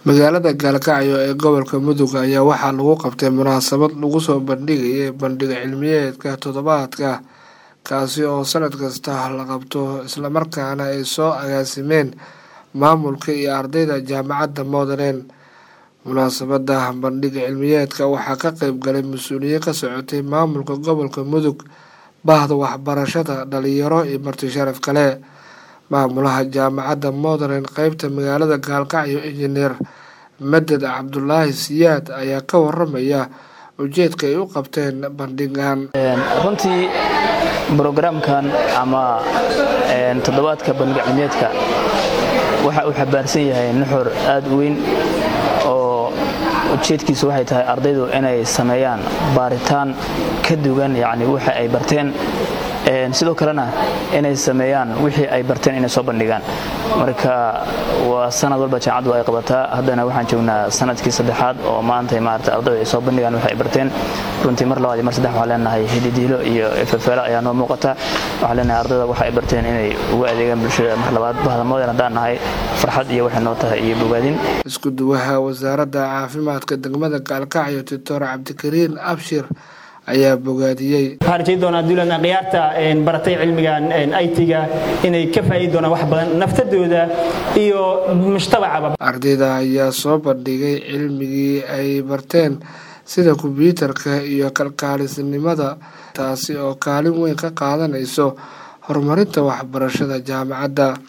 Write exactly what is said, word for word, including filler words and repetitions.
Magaalada Gaalkacyo ee gobolka Mudug ayaa waxaa lagu qabtay munaasabad lagu soo bandhigayay bandhig cilmiyeedka toddobaadka kaasi oo sanad kasta la qabto isla markaana ay soo agaasimeen maamulka iyo ardayda jaamacadda Modern. Munaasabada bandhig cilmiyeedka waxaa ka qayb galay mas'uuliyiin ka socotay maamulka gobolka Mudug, bahda waxbarashada, dhalinyaro iyo marti sharaf kale. Maamulaha jaamacadda Modern qaybta magaalada Gaalkacyo Engineer Madad Cabdullaahi Siyaad ayaa ka waramaya ujeedka ay u qabteen bandhigan. runtii programkan ama toddobaadka bandhig cilmiyeedka waxa uu xabaarsan yahay nuxur aad u weyn oo ujeedkiisu waxay tahay ardaydu inay sameeyaan baaritaan ka duwan yacni waxa ay barteen sidoo kalena inay sameeyaan wixii ay barteen inay soo bandhigaan. marka waa sanad walba jaamacaddu ay qabataa, haddana waxaan joognaa sanadkii saddexaad oo maanta maarta ardaydu ay soo bandhigaan waxa ay barteen. runtii mar labaad iyo mar saddex waxaan leenahay hididiilo iyo ifafeelo ayaa noo muuqata. waxaan leenahay ardayda waxa ay barteen inay ugu adeegaan bulshada. mar labaad bahda Modern haddaan nahay farxad iyo waxay noo tahay iyo bogaadin. Isku duwaha wasaaradda caafimaadka degmada Gaalkacyo Doctor Cabdikariin Abshir ayaa bogaadiyay. waxaan rajay doonaa duulana qiyaarta baratay cilmigan I T-ga inay ka faa'iido doonaan wax badan naftadooda iyo mujtamacaba. Ardayda ayaa soo bandhigay cilmigii ay barteen sida kombiyuutarka iyo kalkaalisanimada, taasi oo kaalin weyn ka qaadanayso horumarinta waxbarashada jaamacadda.